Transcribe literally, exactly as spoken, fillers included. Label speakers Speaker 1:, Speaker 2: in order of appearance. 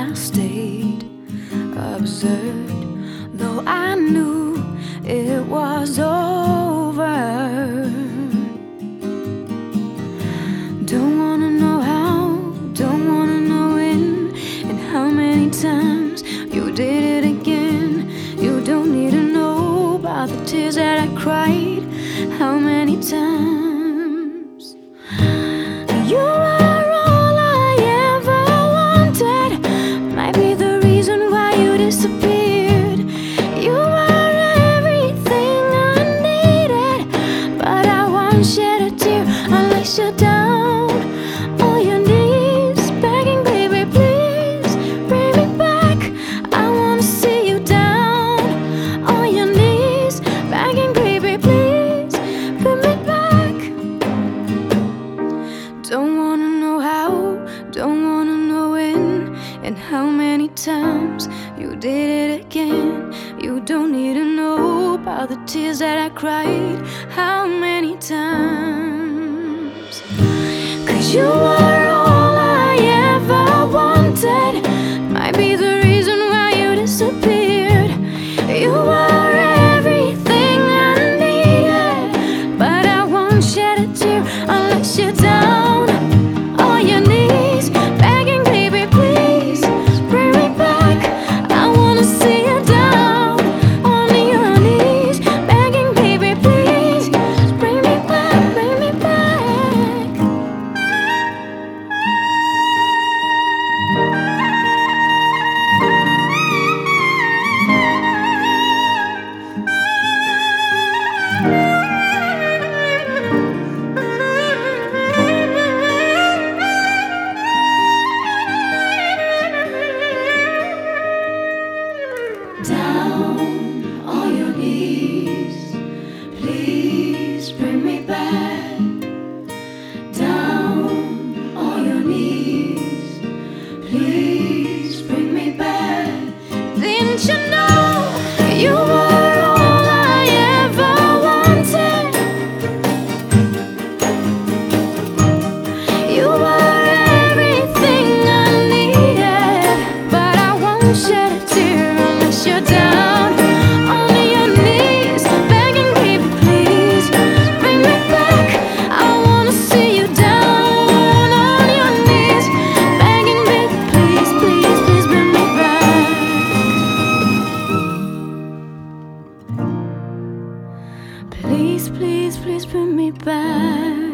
Speaker 1: I stayed absurd, though I knew it was over. Don't wanna know how, don't wanna know when, and how many times you did it again. You don't need to know about the tears that I cried, how many times. You are all I ever wanted, might be the reason why you disappeared. You are everything I needed, but I won't shed a tear unless you're down on your knees, begging, baby, please bring me back. I wanna see you down on your knees, begging, baby, please bring me back. Don't wanna know how, don't wanna know when, and how many times you did it again. You don't need to know about the tears that I cried, how many times. Cause you are all I ever wanted, might be the reason why you disappeared. You are everything I needed, but I won't shed a tear unless you're down on your knees, begging, baby, please bring me back. I wanna see you down on your knees, begging, baby, please bring me back, bring me back. Down on your knees, please bring me back. Down on your knees, please bring me back. Didn't you know you were all I ever wanted? You were everything I needed, but I won't shed a tear unless you're down on your knees, begging, baby, please bring me back. I wanna see you down on your knees, begging, baby, please, please, please bring me back. Please, please, please bring me back.